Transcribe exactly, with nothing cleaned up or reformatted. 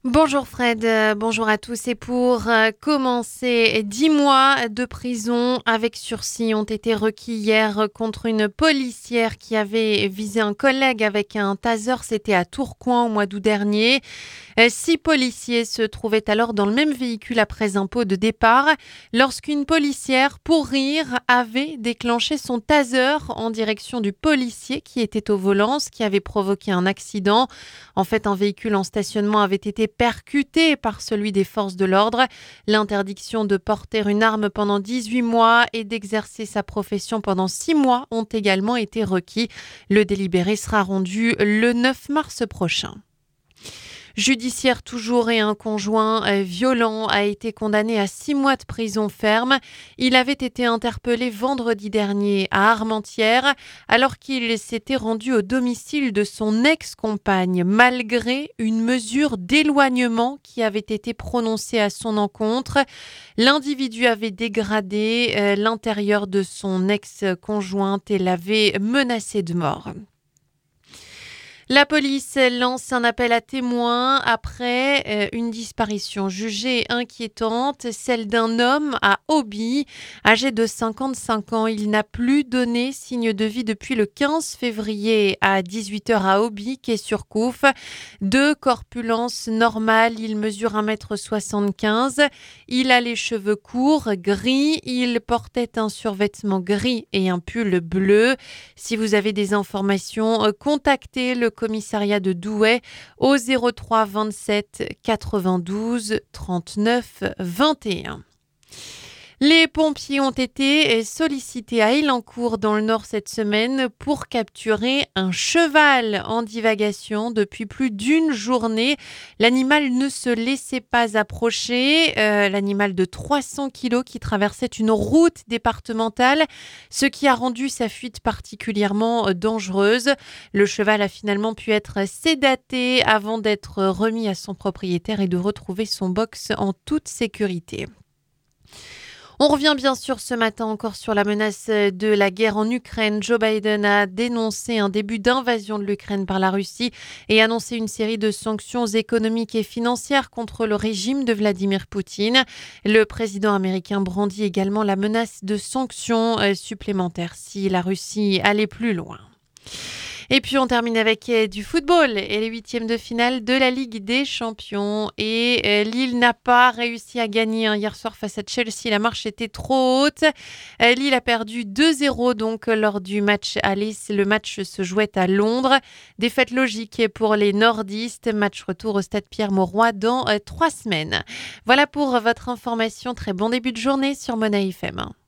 Bonjour Fred, euh, bonjour à tous. Et pour euh, commencer, dix mois de prison avec sursis ont été requis hier contre une policière qui avait visé un collègue avec un taser. C'était à Tourcoing au mois d'août dernier. Euh, Six policiers se trouvaient alors dans le même véhicule après un pot de départ lorsqu'une policière, pour rire, avait déclenché son taser en direction du policier qui était au volant, ce qui avait provoqué un accident. En fait, un véhicule en stationnement avait été percuté par celui des forces de l'ordre. L'interdiction de porter une arme pendant dix-huit mois et d'exercer sa profession pendant six mois ont également été requis. Le délibéré sera rendu le neuf mars prochain. Judiciaire toujours et un conjoint euh, violent a été condamné à six mois de prison ferme. Il avait été interpellé vendredi dernier à Armentières alors qu'il s'était rendu au domicile de son ex-compagne malgré une mesure d'éloignement qui avait été prononcée à son encontre. L'individu avait dégradé euh, l'intérieur de son ex-conjointe et l'avait menacé de mort. La police lance un appel à témoins après euh, une disparition jugée inquiétante, celle d'un homme à Auby, âgé de cinquante-cinq ans. Il n'a plus donné signe de vie depuis le quinze février à dix-huit heures à Auby, quai sur Couffe. De corpulence normale, il mesure un mètre soixante-quinze. Il a les cheveux courts, gris. Il portait un survêtement gris et un pull bleu. Si vous avez des informations, euh, contactez le commissariat de Douai au zéro trois vingt-sept quatre-vingt-douze trente-neuf vingt et un. Les pompiers ont été sollicités à Elancourt dans le Nord cette semaine pour capturer un cheval en divagation depuis plus d'une journée. L'animal ne se laissait pas approcher, euh, l'animal de trois cents kilos qui traversait une route départementale, ce qui a rendu sa fuite particulièrement dangereuse. Le cheval a finalement pu être sédaté avant d'être remis à son propriétaire et de retrouver son box en toute sécurité. On revient bien sûr ce matin encore sur la menace de la guerre en Ukraine. Joe Biden a dénoncé un début d'invasion de l'Ukraine par la Russie et annoncé une série de sanctions économiques et financières contre le régime de Vladimir Poutine. Le président américain brandit également la menace de sanctions supplémentaires si la Russie allait plus loin. Et puis on termine avec euh, du football et les huitièmes de finale de la Ligue des Champions. Et euh, Lille n'a pas réussi à gagner hein, hier soir face à Chelsea. La marche était trop haute. Euh, Lille a perdu deux zéro donc lors du match aller. Le match se jouait à Londres. Défaite logique pour les nordistes. Match retour au stade Pierre-Mauroy dans euh, trois semaines. Voilà pour votre information. Très bon début de journée sur Mona F M.